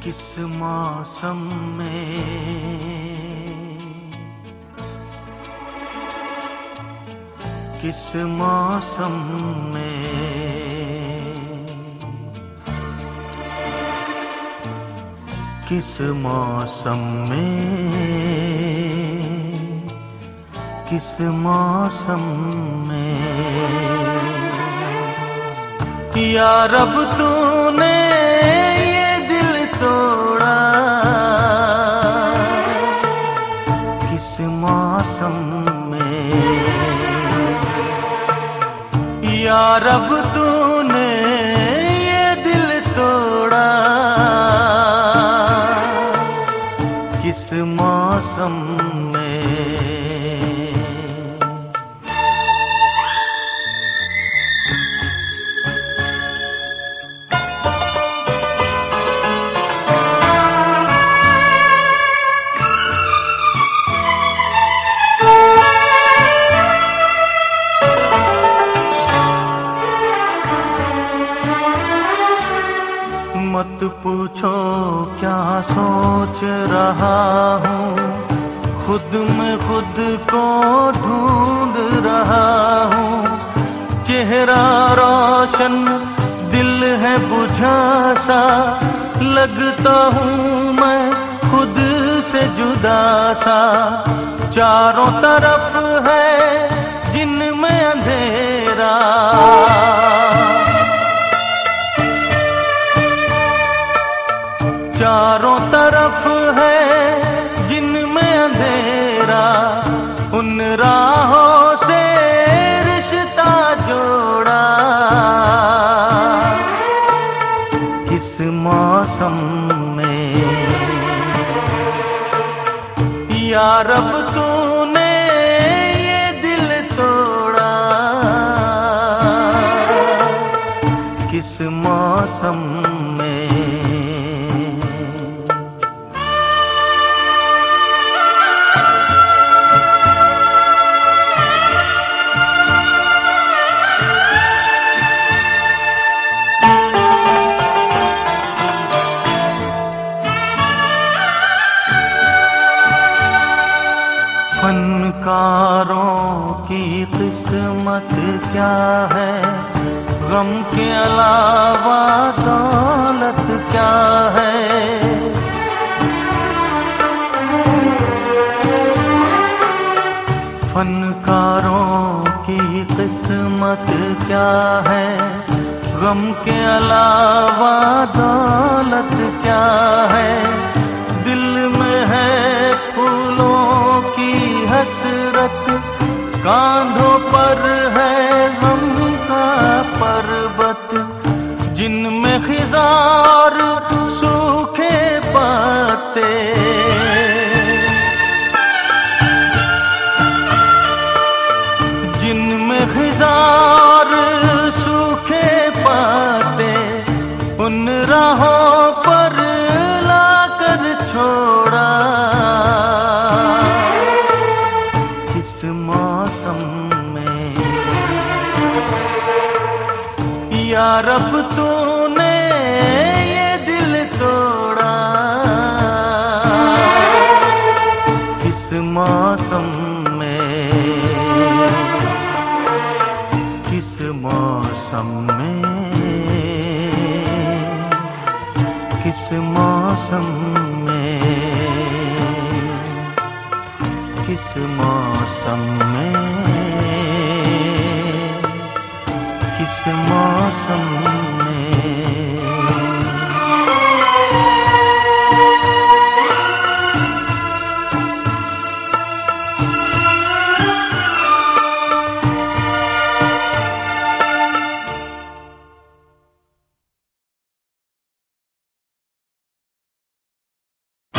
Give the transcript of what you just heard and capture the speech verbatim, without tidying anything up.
किस मौसम में, किस मौसम में, किस मौसम में, किस मौसम में या रब तूने ये दिल तोड़ा, किस मौसम में या रब तूने ये दिल तोड़ा, किस मौसम में। मत पूछो क्या सोच रहा हूँ, खुद में खुद को ढूंढ रहा हूँ। चेहरा रोशन दिल है बुझा सा, लगता हूँ मैं खुद से जुदा सा। चारों तरफ है जिनमें अंधेरा, चारों तरफ है जिनमें अंधेरा। उन राहों से रिश्ता जोड़ा, किस मौसम में या रब तूने ये दिल तोड़ा, किस मौसम में। फनकारों की किस्मत क्या है, गम के अलावा दौलत क्या है। फनकारों की किस्मत क्या है, गम के अलावा दौलत क्या है। दिल में है फूलों की हसरत, कांधों पर है गम का पर्वत। जिनमें खिज़ार सूखे पत्ते, जिनमें खिज़ार सूखे पत्ते, उन राहों पर लाकर छोड़ा, किस मौसम में या रब तूने ये दिल तोड़ा, किस मौसम में, किस मौसम में, किस मौसम में, किस मौसम में, किस मौसम